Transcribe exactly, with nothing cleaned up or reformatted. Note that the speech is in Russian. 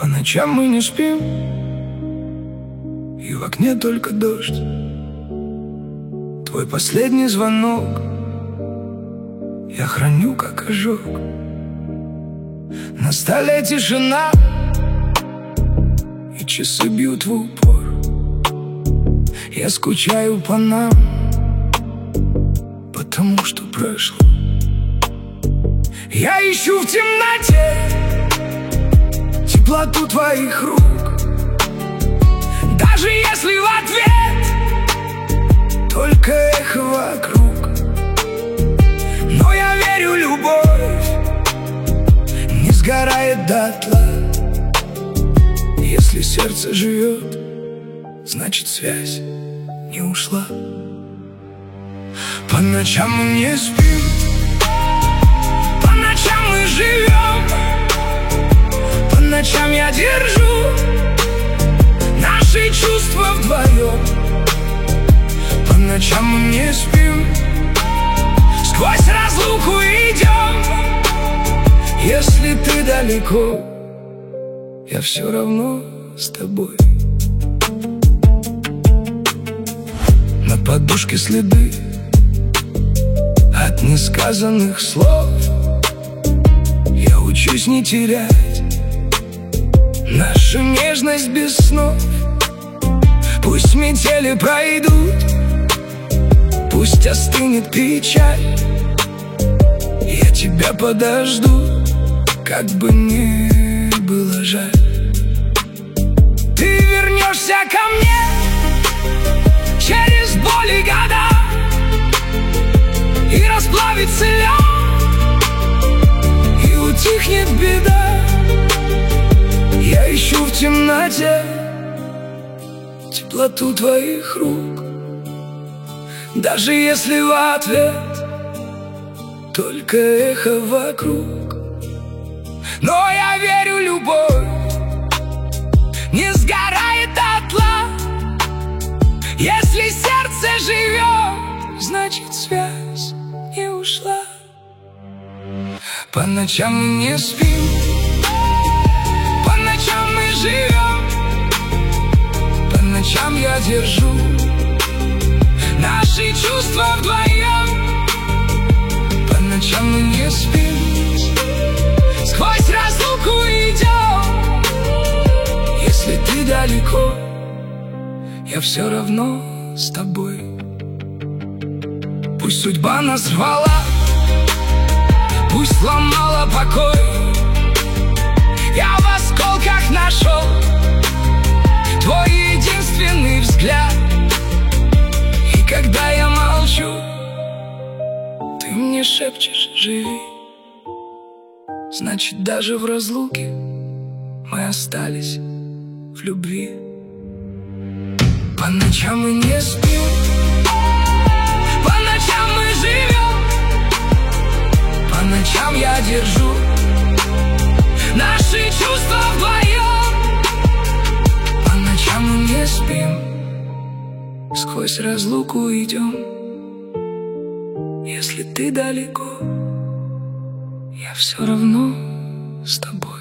По ночам мы не спим, и в окне только дождь. Твой последний звонок я храню как ожог. На столе тишина, и часы бьют в упор. Я скучаю по нам, потому что прошло. Я ищу в темноте теплоту твоих рук, даже если в ответ только эхо вокруг. Но я верю, любовь не сгорает дотла. Если сердце живет, значит связь не ушла. По ночам мы не спим, по ночам мы живем. По ночам я держу наши чувства вдвоем. По ночам мы не спим, сквозь разлуку идем. Если ты далеко, я все равно с тобой. На подушке следы от несказанных слов. Я учусь не терять нашу нежность без снов. Пусть метели пройдут, пусть остынет печаль. Я тебя подожду, как бы не было жаль. Ты вернешься ко мне через боль и года, и расплавится лед, и утихнет беда. Я ищу в темноте теплоту твоих рук, даже если в ответ только эхо вокруг. Но я верю, любовь не сгорает дотла. Если сердце живет, значит связь не ушла. По ночам мы не спим, по ночам мы живем. По ночам я держу наши чувства вдвоем. По ночам мы не спим, сквозь разлуку идем. Если ты далеко, я все равно с тобой. Пусть судьба нас рвала, пусть сломала покой, я в осколках нашел твой единственный взгляд. И когда я молчу, ты мне шепчешь: живи. Значит, даже в разлуке мы остались в любви. По ночам мы не спим, по ночам мы живем. По ночам я держу наши чувства вдвоем. По ночам мы не спим, сквозь разлуку идем. Если ты далеко, я все равно с тобой.